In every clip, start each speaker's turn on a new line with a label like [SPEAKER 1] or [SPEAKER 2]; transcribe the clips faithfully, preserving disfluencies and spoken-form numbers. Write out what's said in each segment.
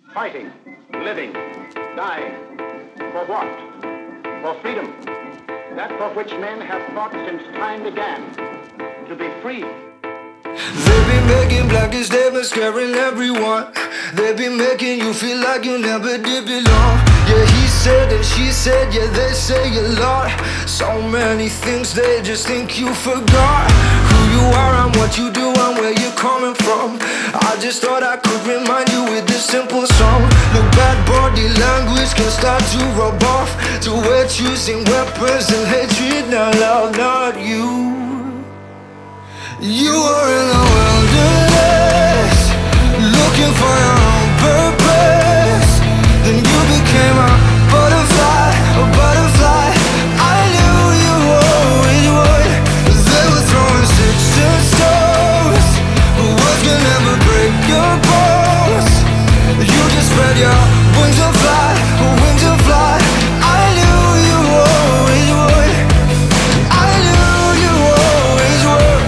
[SPEAKER 1] Fighting, living, dying. For what? For freedom. That for which men have fought since time began. To be free.
[SPEAKER 2] They be making blanket statements, scaring everyone. They be making you feel like you never did belong. Yeah, he said and she said, yeah, they say a lot. So many things they just think you forgot. Who you are and what you do and where you're coming from. I just thought I could remind you with this simple song. Look, bad body language can start to rub off. To we're choosing weapons and hatred, now love, not you. You were in the wilderness, looking for your own purpose. Then you became a butterfly, a butterfly. I knew you always would. They were throwing sticks and stones, but words can never break your bones. You just spread your wings and fly, wings and fly. I knew you always would. I knew you always would.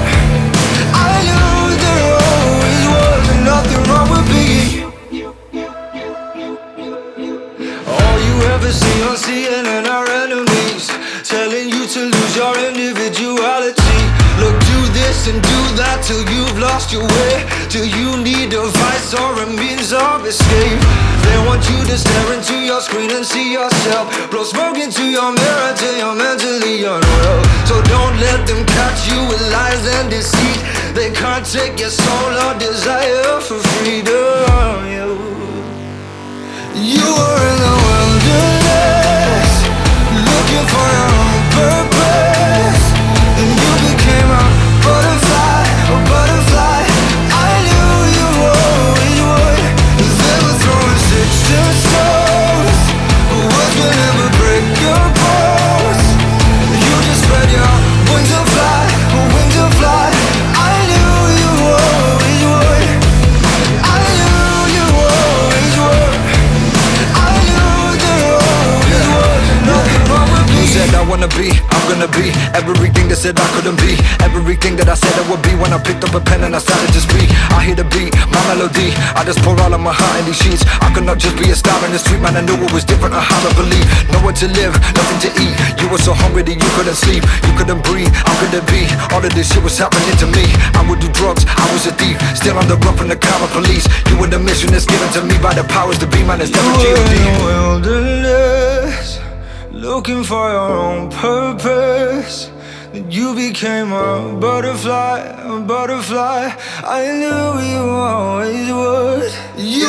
[SPEAKER 2] Nothing wrong with being all you ever see on C N N are enemies, telling you to lose your individuality. Look, do this and do that till you've lost your way, till you need a vice or a means of escape. They want you to stare into your screen and see yourself, blow smoke into your mirror till you're mentally unwell. So don't let them catch you with lies and deceit. They can't take your soul or desire for freedom. You, you were in the wilderness, looking for your own purpose. And you became a butterfly, a butterfly. I knew you always would. They were throwing sticks and stones, but words can never break your bones. You just spread your wings and fly, wings and fly. I knew you always would. I knew you always would. I knew there always was nothing wrong with me.
[SPEAKER 3] You said I wanna be, I'm gonna be everything that said I couldn't be, everything that I said I would be. When I picked up a pen and I started to speak, I hear the beat, my melody. I just pour all of my heart in these sheets. I could not just be a star in the street, man. I knew it was different. I had to believe, nowhere to live, nothing to eat. You were so hungry that you couldn't sleep, you couldn't breathe. How could it be? All of this shit was happening to me. I would do drugs, I was a thief, still on the run from the common police. You were the mission that's given to me by the powers to be, man. It's never G O D.
[SPEAKER 2] You were in the wilderness, looking for your own purpose. Then you became a butterfly, a butterfly. I knew you always would. You